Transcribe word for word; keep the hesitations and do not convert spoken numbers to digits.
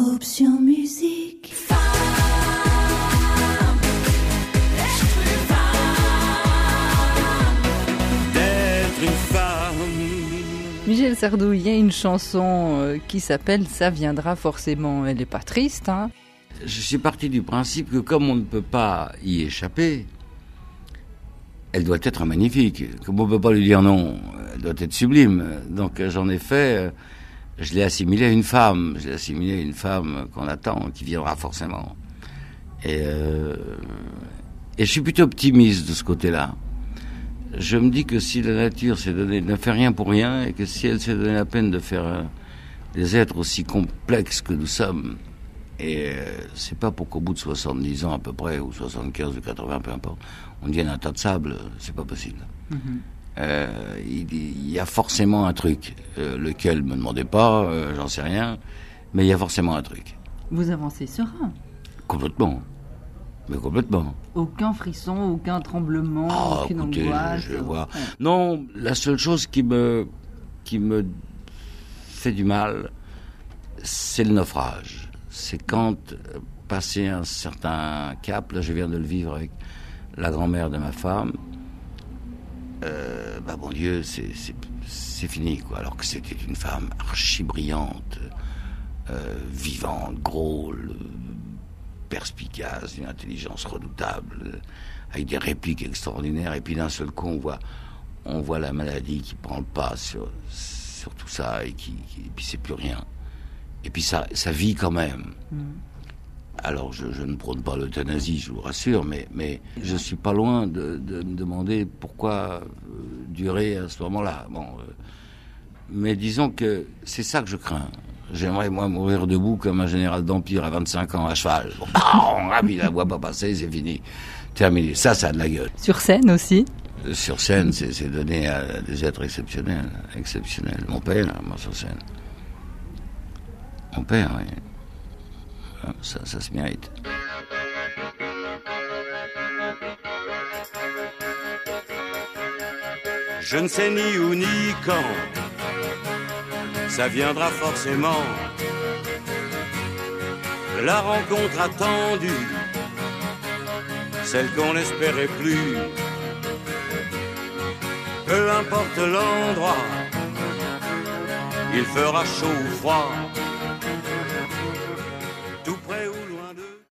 Option musique. D'être une femme. Michel Sardou, il y a une chanson qui s'appelle « Ça viendra forcément ». Elle n'est pas triste, hein? Je suis parti du principe que comme on ne peut pas y échapper, elle doit être magnifique. Comme on ne peut pas lui dire non, elle doit être sublime. Donc j'en ai fait, je l'ai assimilée à une femme. Je l'ai assimilée à une femme qu'on attend, qui viendra forcément. Et, euh, et je suis plutôt optimiste de ce côté-là. Je me dis que si la nature s'est donné, ne fait rien pour rien, et que si elle s'est donné la peine de faire euh, des êtres aussi complexes que nous sommes, et euh, c'est pas pour qu'au bout de soixante-dix ans à peu près, ou soixante-quinze ou quatre-vingts, peu importe, on devienne un tas de sable, c'est pas possible. Mm-hmm. Euh, il, il y a forcément un truc, euh, lequel me demandez pas, euh, j'en sais rien, mais il y a forcément un truc. Vous avancez serein. Complètement. Mais complètement. Aucun frisson, aucun tremblement, ah, aucune écoutez, angoisse. Je, je vois. Ouais. Non, la seule chose qui me, qui me fait du mal, c'est le naufrage. C'est quand, passé un certain cap, là je viens de le vivre avec la grand-mère de ma femme, euh, bah bon Dieu, c'est, c'est, c'est fini, quoi. Alors que c'était une femme archi brillante, euh, vivante, drôle, perspicace, une intelligence redoutable, avec des répliques extraordinaires, et puis d'un seul coup on voit, on voit la maladie qui prend le pas sur, sur tout ça, et qui, qui et puis c'est plus rien. Et puis ça, ça vit quand même. Mmh. Alors je, je ne prône pas l'euthanasie, je vous rassure, mais, mais je suis pas loin de, de me demander pourquoi euh, durer à ce moment-là. Bon, euh, mais disons que c'est ça que je crains. J'aimerais, moi, mourir debout comme un général d'Empire à vingt-cinq ans à cheval. Bon, ah, puis la voix pas passer, c'est fini. Terminé. Ça, ça a de la gueule. Sur scène aussi? euh, Sur scène, c'est, c'est donné à des êtres exceptionnels. Exceptionnels. Mon père, moi, sur scène. Mon père, oui. Ça, ça se mérite. Je ne sais ni où ni quand, ça viendra forcément. La rencontre attendue, celle qu'on n'espérait plus. Peu importe l'endroit, il fera chaud ou froid.